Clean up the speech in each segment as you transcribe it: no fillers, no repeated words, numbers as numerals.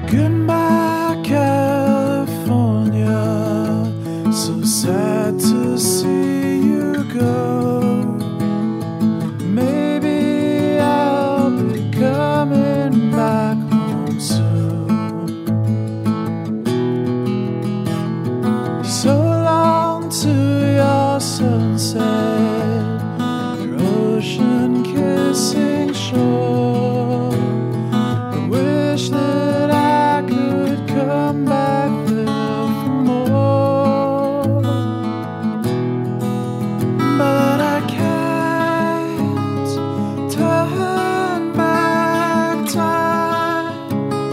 Goodbye, California. So sad to see you go. Maybe I'll be coming back home soon. So long to your sunset, your ocean kissing shore. I wish that I could come back there for more, but I can't turn back time,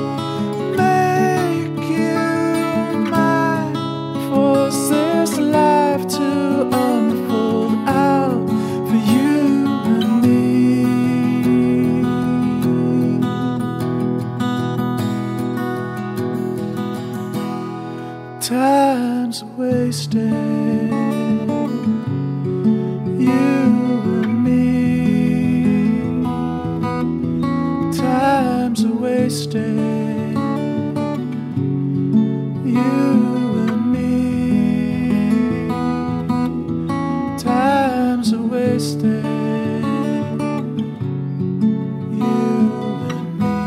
make you mine, force this life to unfold out for you and me. Time's wasted, you and me. Time's wasted, you and me. Time's wasted, you and me.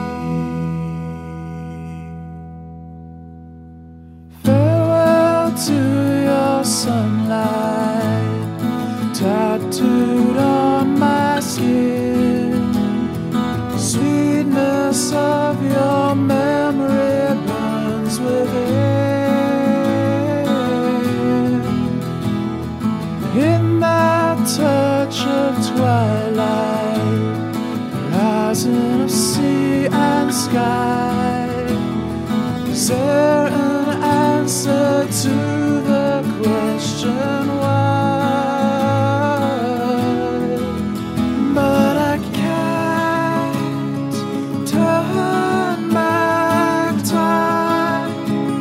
Farewell to your sunlight, tattooed on my skin. Sweetness of your memory burns within. In that touch of twilight, horizon of sea and sky, is there an answer to the question why? But I can't turn back time,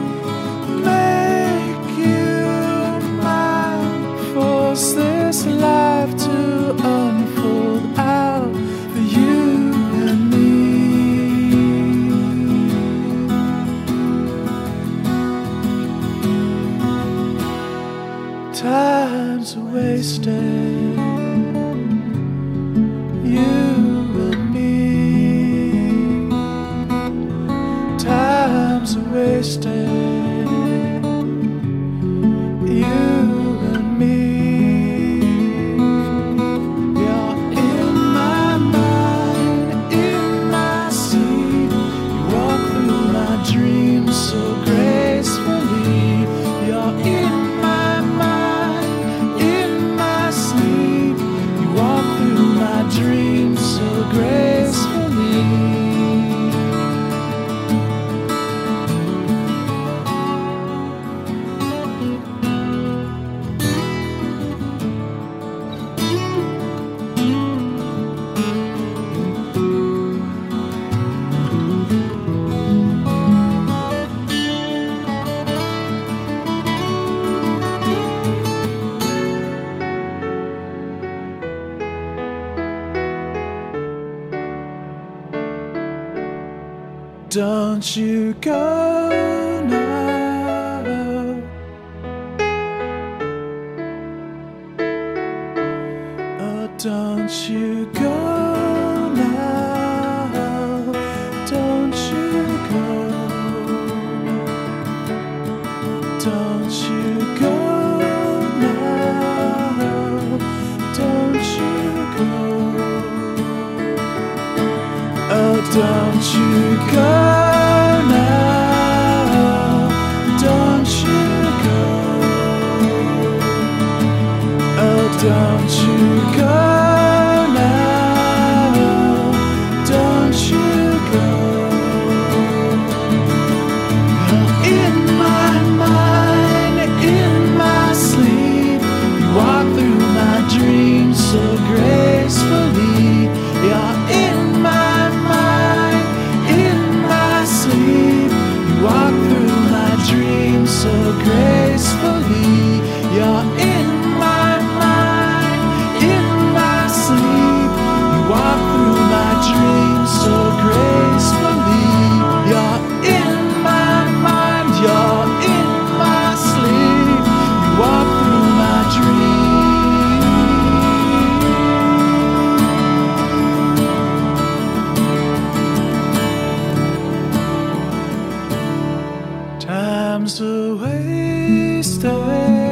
make you mine, force this life to unfold out for you and me. Time's wasted, you and me. Time's wasted, you and me. You're in my mind, in my sleep. You walk through my dreams so gracefully. You're in my mind, in my sleep. You walk through my dreams so gracefully. Don't you go now. Oh, don't you go now. Don't you go. Don't you go now. Don't you go. Oh, don't you go now. Don't you go. Oh, don't you go now. Don't you go. You're in my mind, in my sleep. You walk through my dreams so gracefully. You're in my mind, in my sleep. You walk through my dreams so gracefully. You're in my mind, in my sleep. You walk through my dreams so gracefully. You're in time's a waste away.